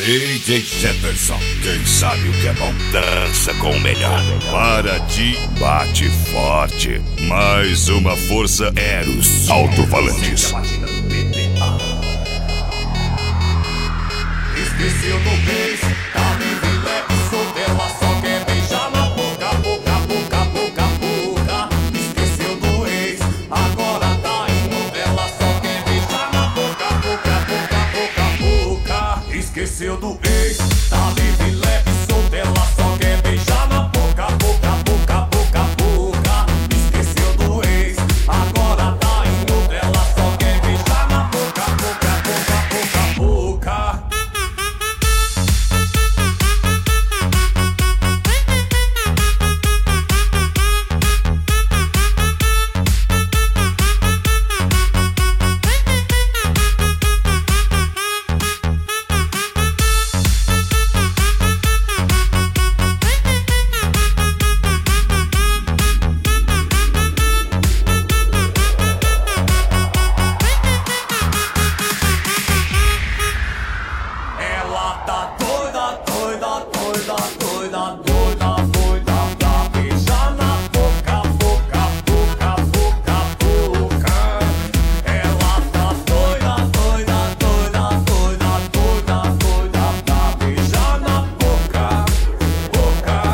DJ Jefferson, quem sabe o que é bom, dança com o melhor. Paraty bate forte. Mais uma força Eros alto-falantes. Esqueceu do beijo, tá livre, leve, solteira, só quer beijar na boca, boca, boca, boca, boca. Esqueceu do ex, agora tá em novela, só quer beijar na boca, boca, boca, boca, boca. Esqueceu do ex, tá livre, leve, solteira, só quer beijar na boca, boca, boca, boca, boca. Esqueceu do ex, agora tá em novela, só quer beijar na boca, boca, boca, boca, boca. Ela tá doida, doida, doida, doida, doida, doida pra beijar na boca, boca, boca, boca, boca. Ela tá doida, doida, doida, doida, doida, doida pra beijar na boca, boca,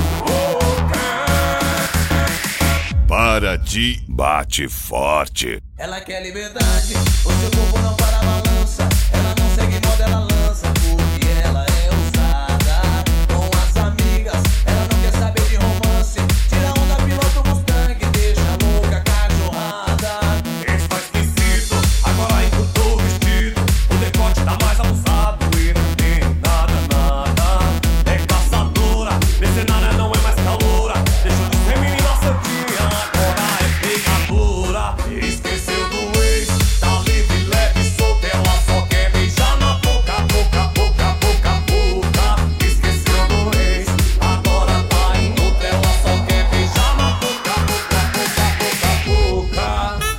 boca. Paraty bate forte. Ela quer liberdade, o seu corpo não para a balança. Ela não segue moda, ela lança, porque ela é ousada. Com as amigas, ela não quer saber de romance. Tira onda, piloto Mustang, deixa louca cachorrada. Está esquisito, agora encurtou o vestido. O decote tá mais abusado e não tem nada, nada. É caçadora, mercenária não é mais caloura. Deixou de ser menina santinha, agora é pegadora. Esqueceu do ex, tá livre, leve, solteira, só quer beijar na boca, boca, boca, boca, boca. Esqueceu do ex, agora tá em Nutella, só quer beijar na boca, boca, boca, boca, boca.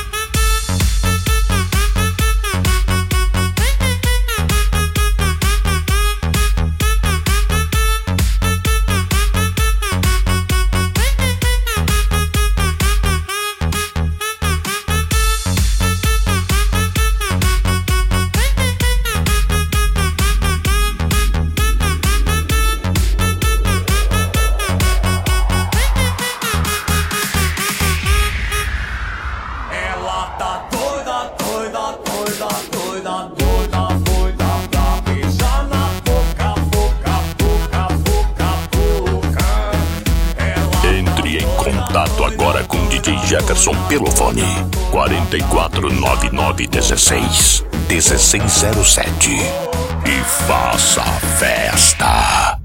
Ela tá doida, doida, doida, doida, doida, doida pra beijar na boca, boca, boca, boca, boca. Ela Entre em contato agora com DJ Jefferson pelo fone 449916 1607 e faça a festa.